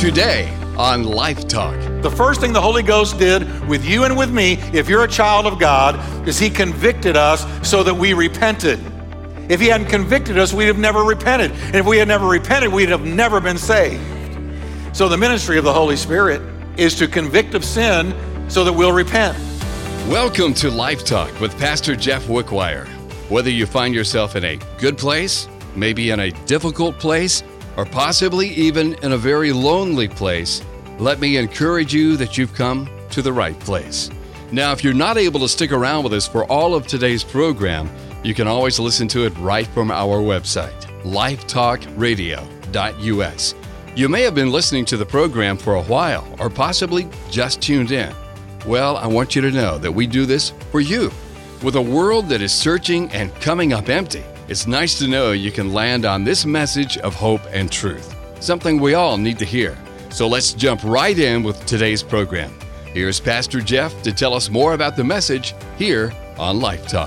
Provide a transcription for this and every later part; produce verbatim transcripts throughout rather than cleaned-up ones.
today on Life Talk. The first thing the Holy Ghost did with you and with me, if you're a child of God, is He convicted us so that we repented. If He hadn't convicted us, we'd have never repented. And if we had never repented, we'd have never been saved. So the ministry of the Holy Spirit is to convict of sin so that we'll repent. Welcome to Life Talk with Pastor Jeff Wickwire. Whether you find yourself in a good place, maybe in a difficult place, or possibly even in a very lonely place, let me encourage you that you've come to the right place. Now, if you're not able to stick around with us for all of today's program, you can always listen to it right from our website, life talk radio dot u s. You may have been listening to the program for a while, or possibly just tuned in. Well, I want you to know that we do this for you. With a world that is searching and coming up empty, it's nice to know you can land on this message of hope and truth, something we all need to hear. So let's jump right in with today's program. Here's Pastor Jeff to tell us more about the message here on Life Talk.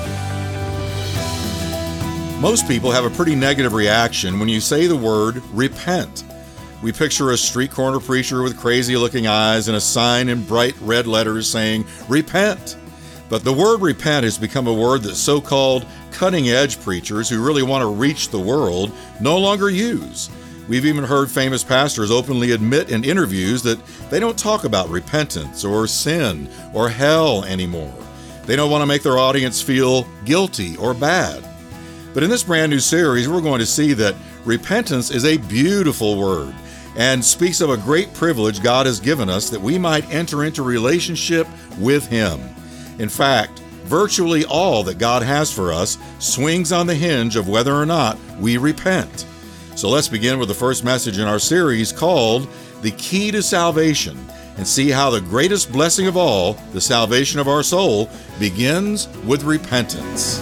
Most people have a pretty negative reaction when you say the word repent. We picture a street corner preacher with crazy-looking eyes and a sign in bright red letters saying, "Repent." But the word repent has become a word that so-called cutting-edge preachers who really want to reach the world no longer use. We've even heard famous pastors openly admit in interviews that they don't talk about repentance or sin or hell anymore. They don't want to make their audience feel guilty or bad. But in this brand new series, we're going to see that repentance is a beautiful word and speaks of a great privilege God has given us that we might enter into relationship with Him. In fact, virtually all that God has for us swings on the hinge of whether or not we repent. So let's begin with the first message in our series called The Key to Salvation and see how the greatest blessing of all, the salvation of our soul, begins with repentance.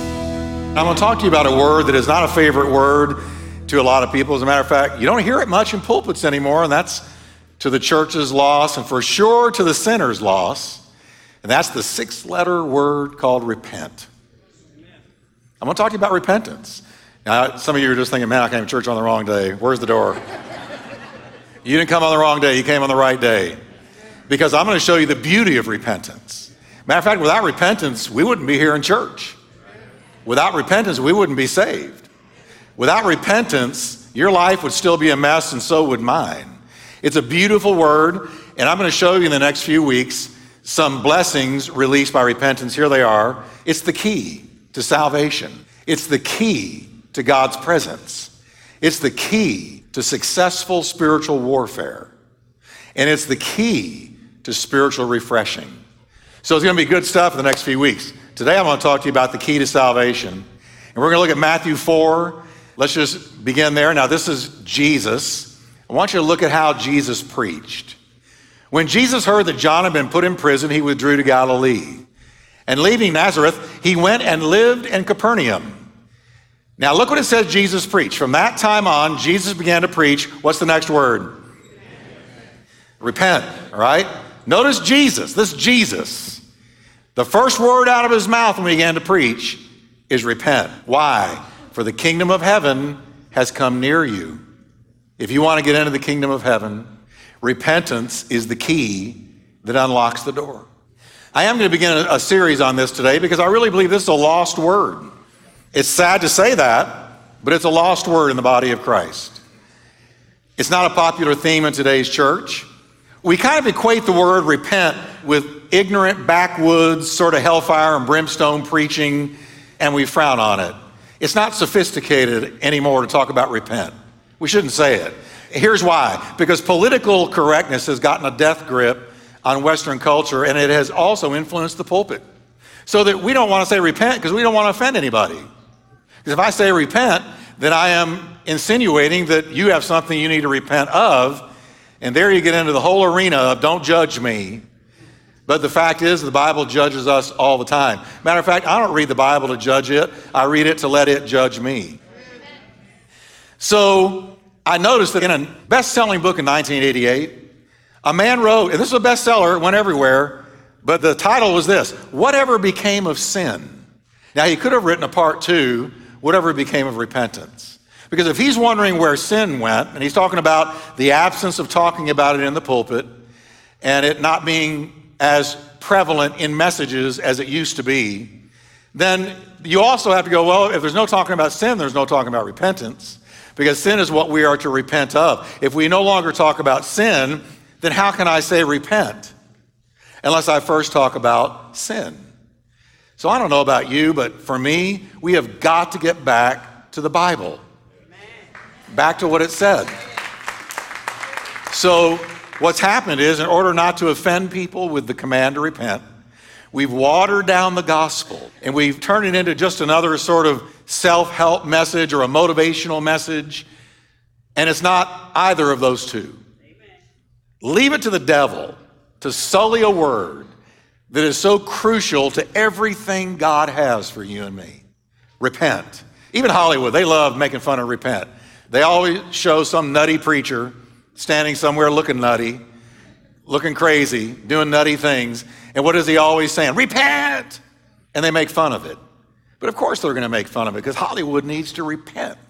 I'm going to talk to you about a word that is not a favorite word to a lot of people. As a matter of fact, you don't hear it much in pulpits anymore, and that's to the church's loss and for sure to the sinner's loss. And that's the six-letter word called repent. I'm going to talk to you about repentance. Now, some of you are just thinking, man, I came to church on the wrong day. Where's the door? You didn't come on the wrong day. You came on the right day. Because I'm going to show you the beauty of repentance. Matter of fact, without repentance, we wouldn't be here in church. Without repentance, we wouldn't be saved. Without repentance, your life would still be a mess, and so would mine. It's a beautiful word, and I'm going to show you in the next few weeks some blessings released by repentance. Here they are. It's the key to salvation. It's the key to God's presence. It's the key to successful spiritual warfare. And it's the key to spiritual refreshing. So it's going to be good stuff in the next few weeks. Today I'm going to talk to you about the key to salvation. And we're going to look at Matthew four. Let's just begin there. Now this is Jesus. I want you to look at how Jesus preached. When Jesus heard that John had been put in prison, he withdrew to Galilee. And leaving Nazareth, he went and lived in Capernaum. Now look what it says Jesus preached. From that time on, Jesus began to preach. What's the next word? Repent, all right? Notice Jesus, this Jesus. The first word out of his mouth when he began to preach is repent. Why? For the kingdom of heaven has come near you. If you want to get into the kingdom of heaven, repentance is the key that unlocks the door. I am going to begin a, a series on this today because I really believe this is a lost word. It's sad to say that, but it's a lost word in the body of Christ. It's not a popular theme in today's church. We kind of equate the word repent with ignorant, backwoods, sort of hellfire and brimstone preaching, and we frown on it. It's not sophisticated anymore to talk about repent. We shouldn't say it. Here's why. Because political correctness has gotten a death grip on Western culture, and it has also influenced the pulpit. So that we don't want to say repent because we don't want to offend anybody. Because if I say repent, then I am insinuating that you have something you need to repent of, and there you get into the whole arena of don't judge me. But the fact is, the Bible judges us all the time. Matter of fact, I don't read the Bible to judge it. I read it to let it judge me. So I noticed that in a best-selling book in nineteen eighty-eight, a man wrote, and this was a bestseller, it went everywhere, but the title was this, Whatever Became of Sin? Now, he could have written a part two, Whatever Became of Repentance. Because if he's wondering where sin went, and he's talking about the absence of talking about it in the pulpit, and it not being as prevalent in messages as it used to be, then you also have to go, well, if there's no talking about sin, there's no talking about repentance, because sin is what we are to repent of. If we no longer talk about sin, then how can I say repent unless I first talk about sin? So I don't know about you, but for me, we have got to get back to the Bible, back to what it said. So what's happened is, in order not to offend people with the command to repent, we've watered down the gospel and we've turned it into just another sort of self-help message or a motivational message. And it's not either of those two. Amen. Leave it to the devil to sully a word that is so crucial to everything God has for you and me. Repent. Even Hollywood, they love making fun of repent. They always show some nutty preacher standing somewhere looking nutty, looking crazy, doing nutty things. And what is he always saying? Repent! And they make fun of it. But of course they're going to make fun of it because Hollywood needs to repent.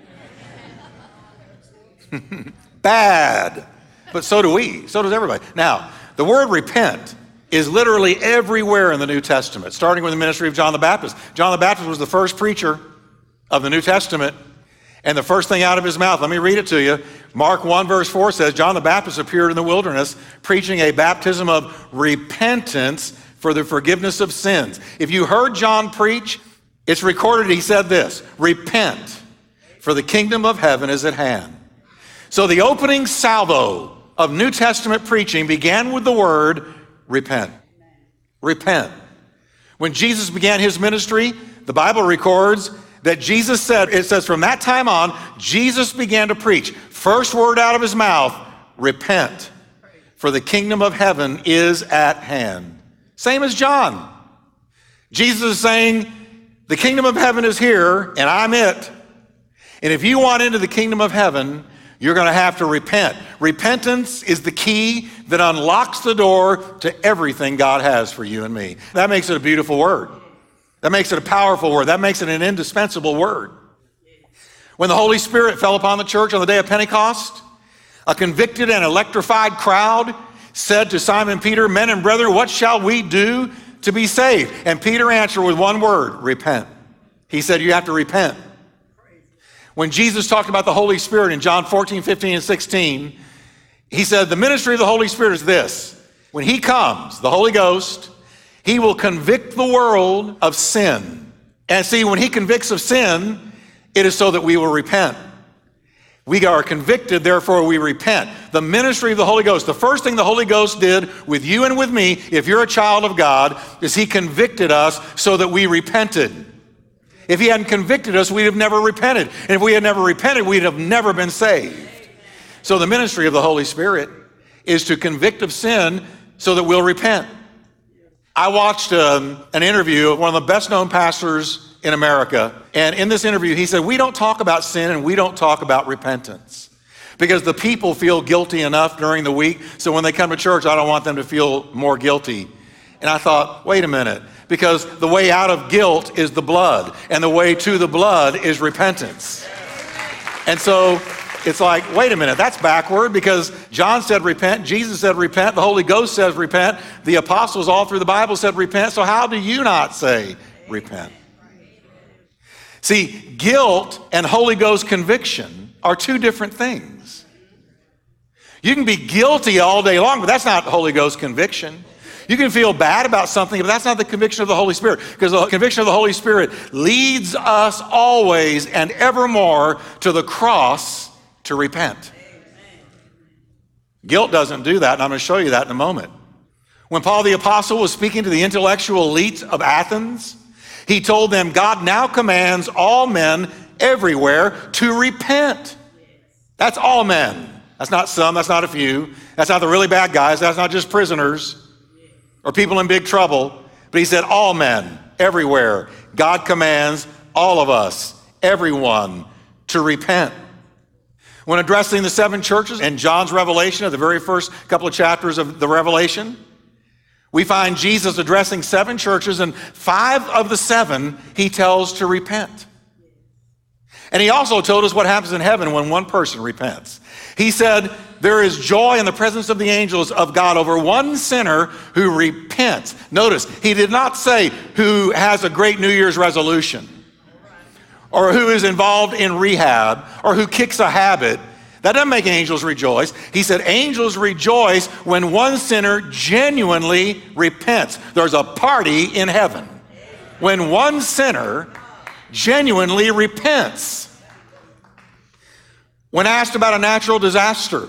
Bad. But so do we. So does everybody. Now, the word repent is literally everywhere in the New Testament, starting with the ministry of John the Baptist. John the Baptist was the first preacher of the New Testament. And the first thing out of his mouth, let me read it to you. Mark one verse four says, John the Baptist appeared in the wilderness preaching a baptism of repentance for the forgiveness of sins. If you heard John preach, it's recorded he said this, repent, for the kingdom of heaven is at hand. So the opening salvo of New Testament preaching began with the word repent. Repent. When Jesus began his ministry, the Bible records that Jesus said, it says from that time on, Jesus began to preach. First word out of his mouth, repent, for the kingdom of heaven is at hand. Same as John. Jesus is saying, the kingdom of heaven is here, and I'm it. And if you want into the kingdom of heaven, you're going to have to repent. Repentance is the key that unlocks the door to everything God has for you and me. That makes it a beautiful word. That makes it a powerful word. That makes it an indispensable word. When the Holy Spirit fell upon the church on the day of Pentecost, a convicted and electrified crowd said to Simon Peter, men and brethren, what shall we do to be saved? And Peter answered with one word, repent. He said, you have to repent. When Jesus talked about the Holy Spirit in John fourteen, fifteen, and sixteen, he said, the ministry of the Holy Spirit is this. When he comes, the Holy Ghost, he will convict the world of sin. And see, when he convicts of sin, it is so that we will repent. We are convicted, therefore we repent. The ministry of the Holy Ghost, the first thing the Holy Ghost did with you and with me, if you're a child of God, is he convicted us so that we repented. If he hadn't convicted us, we'd have never repented. And if we had never repented, we'd have never been saved. So the ministry of the Holy Spirit is to convict of sin so that we'll repent. I watched um, an interview of one of the best known pastors in America. And in this interview, he said, we don't talk about sin and we don't talk about repentance because the people feel guilty enough during the week. So when they come to church, I don't want them to feel more guilty. And I thought, wait a minute, because the way out of guilt is the blood and the way to the blood is repentance. And so it's like, wait a minute, that's backward because John said repent, Jesus said repent, the Holy Ghost says repent, the apostles all through the Bible said repent, so how do you not say repent? See, guilt and Holy Ghost conviction are two different things. You can be guilty all day long, but that's not Holy Ghost conviction. You can feel bad about something, but that's not the conviction of the Holy Spirit, because the conviction of the Holy Spirit leads us always and evermore to the cross to repent. Guilt doesn't do that, and I'm going to show you that in a moment. When Paul the Apostle was speaking to the intellectual elite of Athens, he told them, God now commands all men everywhere to repent. That's all men. That's not some, that's not a few. That's not the really bad guys. That's not just prisoners or people in big trouble. But he said all men everywhere. God commands all of us, everyone, to repent. When addressing the seven churches in John's Revelation, of the very first couple of chapters of the Revelation, we find Jesus addressing seven churches, and five of the seven he tells to repent. And he also told us what happens in heaven when one person repents. He said, there is joy in the presence of the angels of God over one sinner who repents. Notice, he did not say who has a great New Year's resolution, or who is involved in rehab, or who kicks a habit. That doesn't make angels rejoice. He said angels rejoice when one sinner genuinely repents. There's a party in heaven when one sinner genuinely repents. When asked about a natural disaster,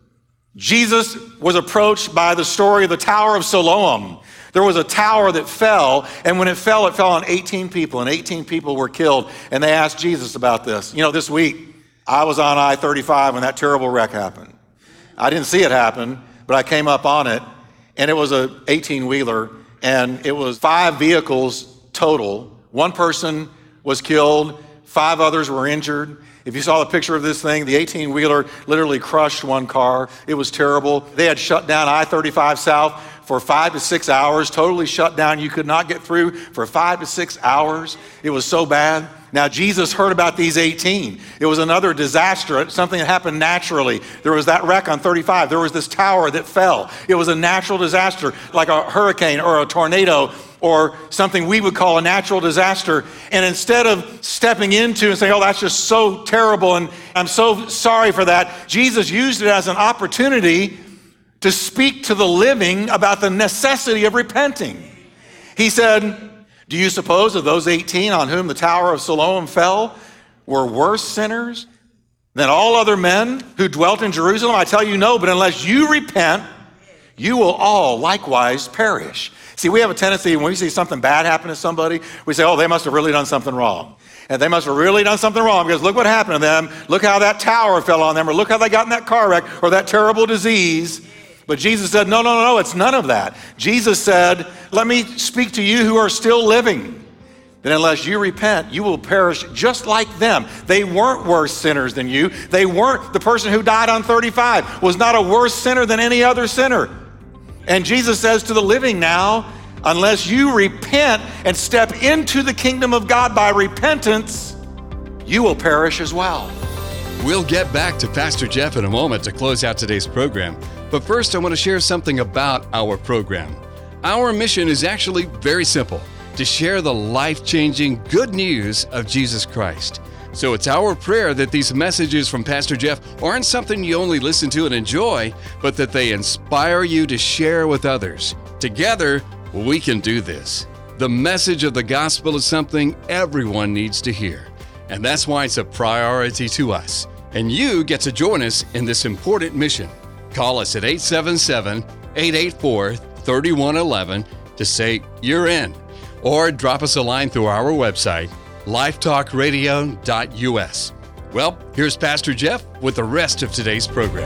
Jesus was approached by the story of the Tower of Siloam. There was a tower that fell, and when it fell, it fell on eighteen people, and eighteen people were killed, and they asked Jesus about this. You know, this week, I was on I thirty-five when that terrible wreck happened. I didn't see it happen, but I came up on it, and it was a eighteen-wheeler, and it was five vehicles total. One person was killed, five others were injured. If you saw the picture of this thing, the eighteen-wheeler literally crushed one car. It was terrible. They had shut down I thirty-five South for five to six hours, totally shut down. You could not get through for five to six hours. It was so bad. Now, Jesus heard about these eighteen. It was another disaster, something that happened naturally. There was that wreck on thirty-five. There was this tower that fell. It was a natural disaster, like a hurricane or a tornado or something we would call a natural disaster. And instead of stepping into and saying, oh, that's just so terrible and I'm so sorry for that, Jesus used it as an opportunity to speak to the living about the necessity of repenting. He said, do you suppose that those eighteen on whom the Tower of Siloam fell were worse sinners than all other men who dwelt in Jerusalem? I tell you no, but unless you repent, you will all likewise perish. See, we have a tendency when we see something bad happen to somebody, we say, oh, they must have really done something wrong. And they must have really done something wrong because look what happened to them. Look how that tower fell on them, or look how they got in that car wreck or that terrible disease. But Jesus said, no, no, no, no, it's none of that. Jesus said, let me speak to you who are still living. That unless you repent, you will perish just like them. They weren't worse sinners than you. They weren't, the person who died on thirty-five was not a worse sinner than any other sinner. And Jesus says to the living now, unless you repent and step into the kingdom of God by repentance, you will perish as well. We'll get back to Pastor Jeff in a moment to close out today's program. But first, I want to share something about our program. Our mission is actually very simple, to share the life-changing good news of Jesus Christ. So it's our prayer that these messages from Pastor Jeff aren't something you only listen to and enjoy, but that they inspire you to share with others. Together, we can do this. The message of the gospel is something everyone needs to hear, and that's why it's a priority to us. And you get to join us in this important mission. Call us at eight seven seven, eight eight four, three one one one to say you're in, or drop us a line through our website, lifetalk radio dot u s. Well, here's Pastor Jeff with the rest of today's program.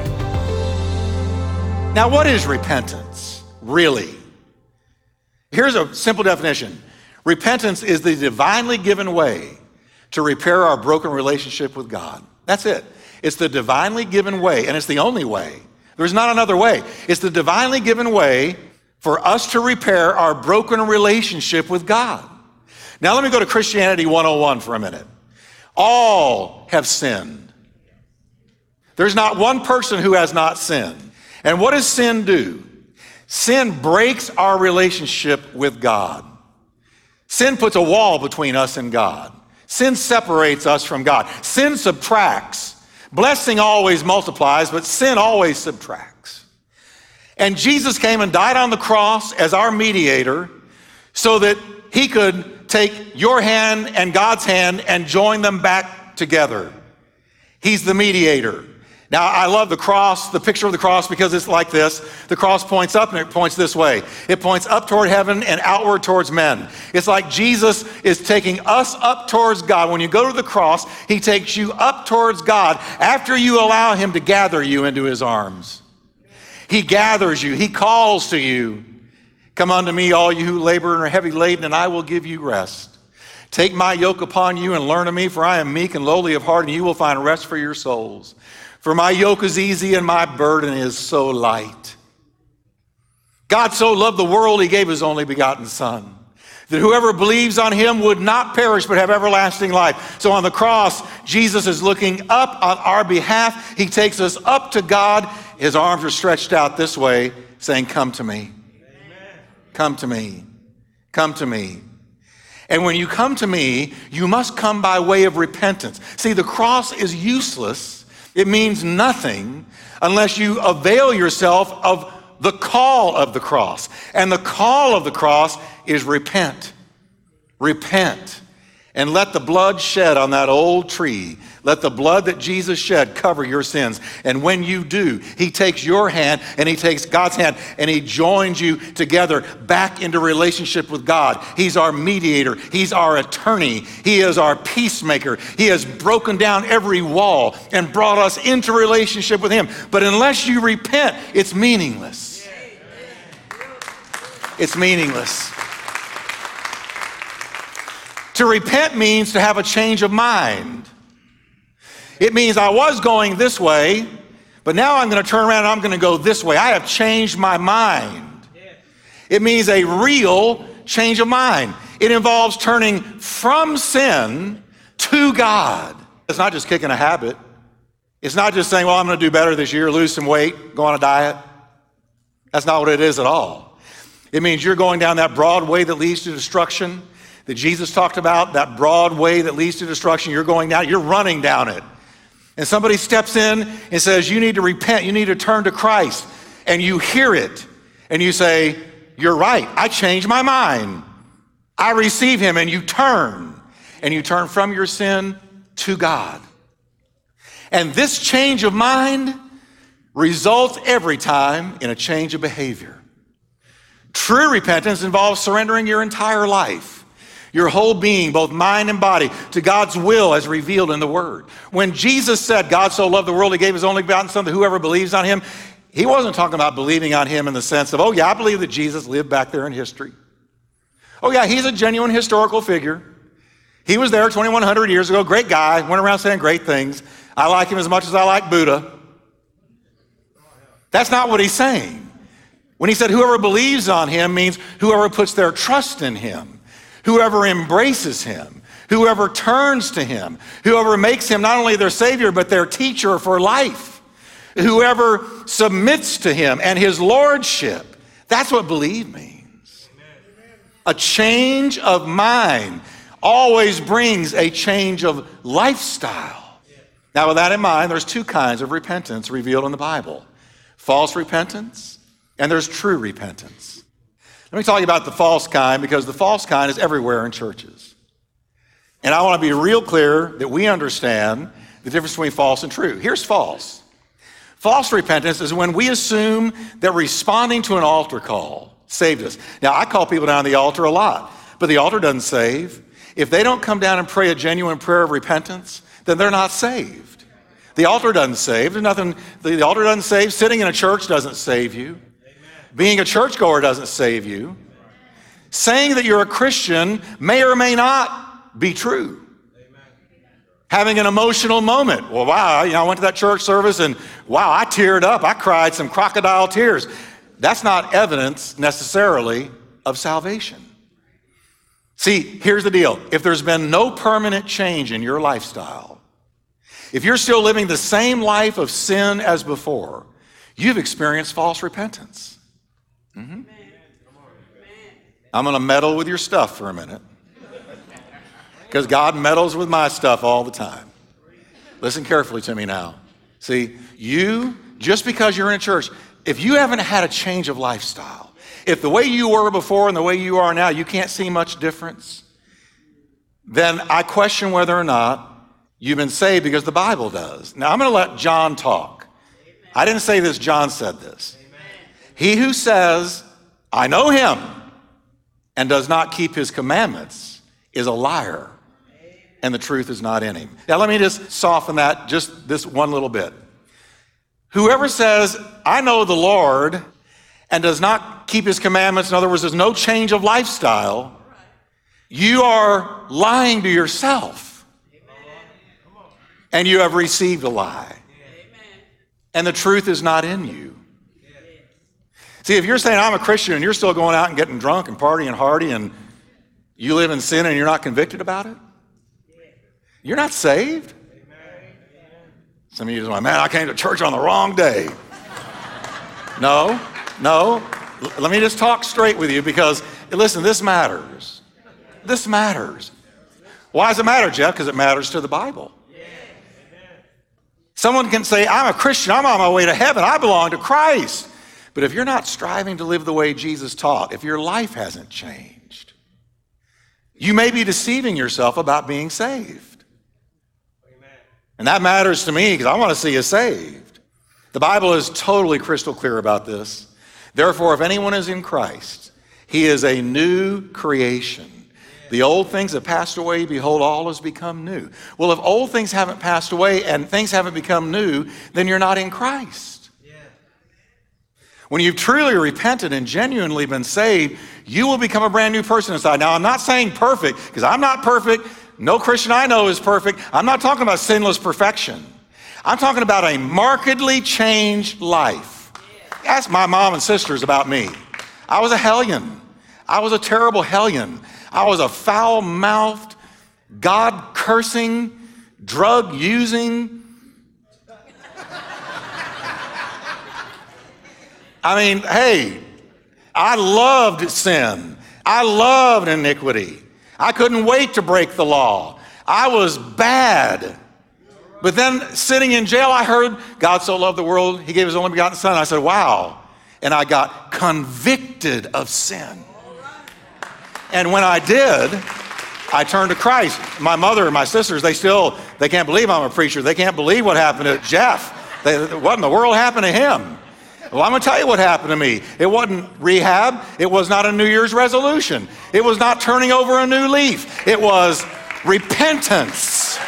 Now, what is repentance, really? Here's a simple definition. Repentance is the divinely given way to repair our broken relationship with God. That's it. It's the divinely given way, and it's the only way. There's not another way. It's the divinely given way for us to repair our broken relationship with God. Now let me go to Christianity one oh one for a minute. All have sinned. There's not one person who has not sinned. And what does sin do? Sin breaks our relationship with God. Sin puts a wall between us and God. Sin separates us from God. Sin subtracts. Blessing always multiplies, but sin always subtracts. And Jesus came and died on the cross as our mediator so that he could take your hand and God's hand and join them back together. He's the mediator. Now, I love the cross, the picture of the cross, because it's like this. The cross points up and it points this way. It points up toward heaven and outward towards men. It's like Jesus is taking us up towards God. When you go to the cross, he takes you up towards God after you allow him to gather you into his arms. He gathers you. He calls to you. Come unto me, all you who labor and are heavy laden, and I will give you rest. Take my yoke upon you and learn of me, for I am meek and lowly of heart, and you will find rest for your souls. For my yoke is easy and my burden is so light. God so loved the world, he gave his only begotten Son, that whoever believes on him would not perish but have everlasting life. So on the cross, Jesus is looking up on our behalf. He takes us up to God. His arms are stretched out this way, saying, come to me. Amen. Come to me. Come to me. And when you come to me, you must come by way of repentance. See, the cross is useless. It means nothing unless you avail yourself of the call of the cross. And the call of the cross is repent. Repent. And let the blood shed on that old tree, let the blood that Jesus shed cover your sins. And when you do, he takes your hand and he takes God's hand and he joins you together back into relationship with God. He's our mediator. He's our attorney. He is our peacemaker. He has broken down every wall and brought us into relationship with him. But unless you repent, it's meaningless. It's meaningless. To repent means to have a change of mind. It means I was going this way, but now I'm going to turn around and I'm going to go this way. I have changed my mind. It means a real change of mind. It involves turning from sin to God. It's not just kicking a habit. It's not just saying, well, I'm going to do better this year, lose some weight, go on a diet. That's not what it is at all. It means you're going down that broad way that leads to destruction that Jesus talked about, that broad way that leads to destruction. You're going down, you're running down it. And somebody steps in and says, you need to repent, you need to turn to Christ. And you hear it, and you say, you're right, I changed my mind. I receive him, and you turn. And you turn from your sin to God. And this change of mind results every time in a change of behavior. True repentance involves surrendering your entire life, your whole being, both mind and body, to God's will as revealed in the Word. When Jesus said, God so loved the world, he gave his only begotten Son, that whoever believes on him, he wasn't talking about believing on him in the sense of, oh yeah, I believe that Jesus lived back there in history. Oh yeah, he's a genuine historical figure. He was there twenty-one hundred years ago, great guy, went around saying great things. I like him as much as I like Buddha. That's not what he's saying. When he said whoever believes on him means whoever puts their trust in him, whoever embraces him, whoever turns to him, whoever makes him not only their Savior, but their teacher for life, whoever submits to him and his lordship. That's what believe means. A change of mind always brings a change of lifestyle. Now, with that in mind, there's two kinds of repentance revealed in the Bible. False repentance, and there's true repentance. Let me talk about the false kind, because the false kind is everywhere in churches. And I want to be real clear that we understand the difference between false and true. Here's false. False repentance is when we assume that responding to an altar call saved us. Now, I call people down to the altar a lot, but the altar doesn't save. If they don't come down and pray a genuine prayer of repentance, then they're not saved. The altar doesn't save. There's nothing, the altar doesn't save. Sitting in a church doesn't save you. Being a churchgoer doesn't save you. Saying that you're a Christian may or may not be true. Having an emotional moment. Well, wow, you know, I went to that church service and wow, I teared up. I cried some crocodile tears. That's not evidence necessarily of salvation. See, here's the deal. If there's been no permanent change in your lifestyle, if you're still living the same life of sin as before, you've experienced false repentance. Mm-hmm. I'm going to meddle with your stuff for a minute, because God meddles with my stuff all the time. Listen carefully to me now. See, you, just because you're in a church, if you haven't had a change of lifestyle, if the way you were before and the way you are now, you can't see much difference, then I question whether or not you've been saved, because the Bible does. Now, I'm going to let John talk. I didn't say this, John said this. He who says, I know him, and does not keep his commandments is a liar, and the truth is not in him. Now, let me just soften that just this one little bit. Whoever says, I know the Lord, and does not keep his commandments, in other words, there's no change of lifestyle, you are lying to yourself. And you have received a lie. And the truth is not in you. See, if you're saying I'm a Christian and you're still going out and getting drunk and partying hardy and You live in sin and you're not convicted about it? You're not saved? Some of you are like, man, I came to church on the wrong day. No, no. L- let me just talk straight with you because, listen, this matters. This matters. Why does it matter, Jeff? Because it matters to the Bible. Someone can say, I'm a Christian, I'm on my way to heaven, I belong to Christ. But if you're not striving to live the way Jesus taught, if your life hasn't changed, you may be deceiving yourself about being saved. And that matters to me because I want to see you saved. The Bible is totally crystal clear about this. Therefore, if anyone is in Christ, he is a new creation. The old things have passed away, behold, all has become new. Well, if old things haven't passed away and things haven't become new, then you're not in Christ. Yeah. When you've truly repented and genuinely been saved, you will become a brand new person inside. Now, I'm not saying perfect, because I'm not perfect. No Christian I know is perfect. I'm not talking about sinless perfection. I'm talking about a markedly changed life. Ask my mom and sisters about me. I was a hellion. I was a terrible hellion. I was a foul-mouthed, God-cursing, drug-using. I mean, hey, I loved sin. I loved iniquity. I couldn't wait to break the law. I was bad. But then sitting in jail, I heard God so loved the world, he gave his only begotten son. I said, wow. And I got convicted of sin. And when I did, I turned to Christ. My mother and my sisters, they still, they can't believe I'm a preacher. They can't believe what happened to Jeff. They, what in the world happened to him? Well, I'm going to tell you what happened to me. It wasn't rehab. It was not a New Year's resolution. It was not turning over a new leaf. It was repentance.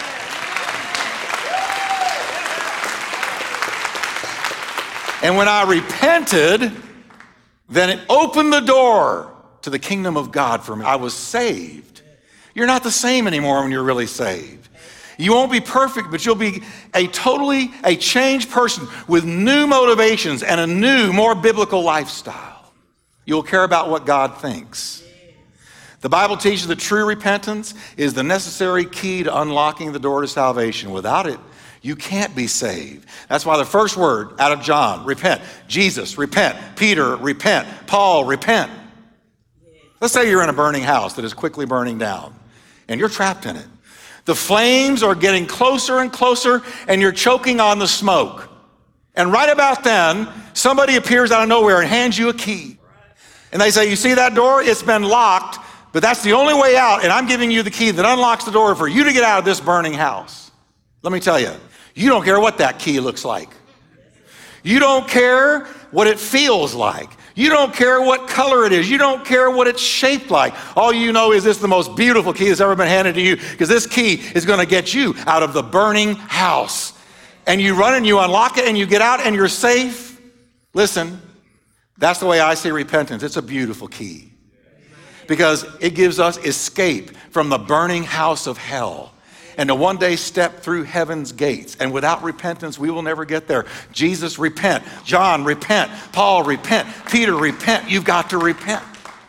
And when I repented, then it opened the door to the kingdom of God for me. I was saved. You're not the same anymore when you're really saved. You won't be perfect, but you'll be a totally, a changed person with new motivations and a new, more biblical lifestyle. You'll care about what God thinks. The Bible teaches that true repentance is the necessary key to unlocking the door to salvation. Without it, you can't be saved. That's why the first word out of John, repent. Jesus, repent. Peter, repent. Paul, repent. Let's say you're in a burning house that is quickly burning down, and you're trapped in it. The flames are getting closer and closer, and you're choking on the smoke. And right about then, somebody appears out of nowhere and hands you a key. And they say, you see that door? It's been locked, but that's the only way out, and I'm giving you the key that unlocks the door for you to get out of this burning house. Let me tell you, you don't care what that key looks like. You don't care what it feels like. You don't care what color it is. You don't care what it's shaped like. All you know is this is the most beautiful key that's ever been handed to you, because this key is going to get you out of the burning house. And you run and you unlock it and you get out and you're safe. Listen, that's the way I see repentance. It's a beautiful key, because it gives us escape from the burning house of hell and to one day step through heaven's gates. And without repentance, we will never get there. Jesus, repent. John, repent. Paul, repent. Peter, repent. You've got to repent.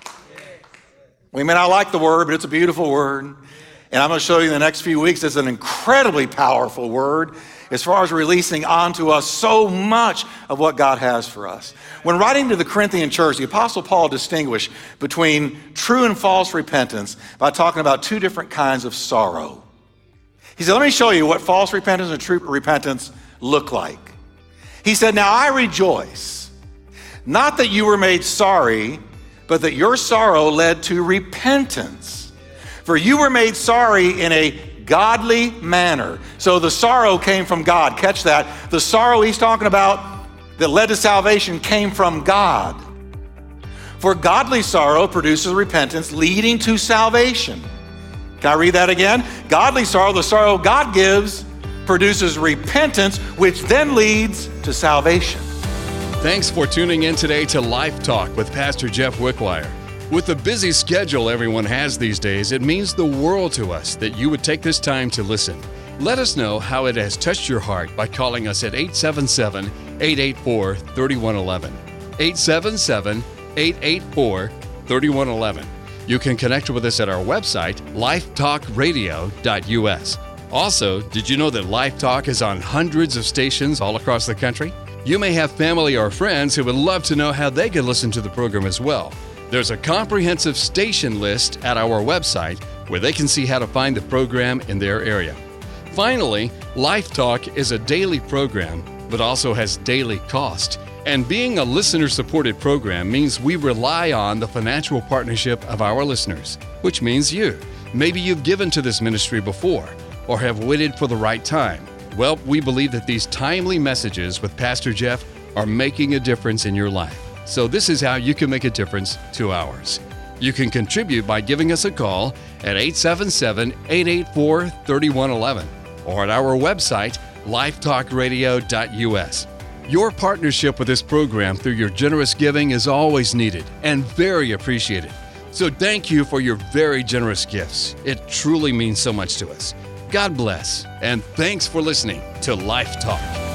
We may not like the word, but it's a beautiful word. And I'm going to show you in the next few weeks, it's an incredibly powerful word as far as releasing onto us so much of what God has for us. When writing to the Corinthian church, the Apostle Paul distinguished between true and false repentance by talking about two different kinds of sorrow. He said, let me show you what false repentance and true repentance look like. He said, now I rejoice, not that you were made sorry, but that your sorrow led to repentance. For you were made sorry in a godly manner. So the sorrow came from God. Catch that. The sorrow he's talking about that led to salvation came from God. For godly sorrow produces repentance, leading to salvation. Can I read that again? Godly sorrow, the sorrow God gives, produces repentance, which then leads to salvation. Thanks for tuning in today to Life Talk with Pastor Jeff Wickwire. With the busy schedule everyone has these days, it means the world to us that you would take this time to listen. Let us know how it has touched your heart by calling us at eight seven seven, eight eight four, three one one one. eight seven seven, eight eight four, three one one one. You can connect with us at our website, life talk radio dot u s. Also, did you know that Life Talk is on hundreds of stations all across the country? You may have family or friends who would love to know how they can listen to the program as well. There's a comprehensive station list at our website where they can see how to find the program in their area. Finally, Life Talk is a daily program, but also has daily cost. And being a listener-supported program means we rely on the financial partnership of our listeners, which means you. Maybe you've given to this ministry before or have waited for the right time. Well, we believe that these timely messages with Pastor Jeff are making a difference in your life. So this is how you can make a difference to ours. You can contribute by giving us a call at eight seven seven, eight eight four, three one one one or at our website, life talk radio dot u s. Your partnership with this program through your generous giving is always needed and very appreciated. So thank you for your very generous gifts. It truly means so much to us. God bless, and thanks for listening to Life Talk.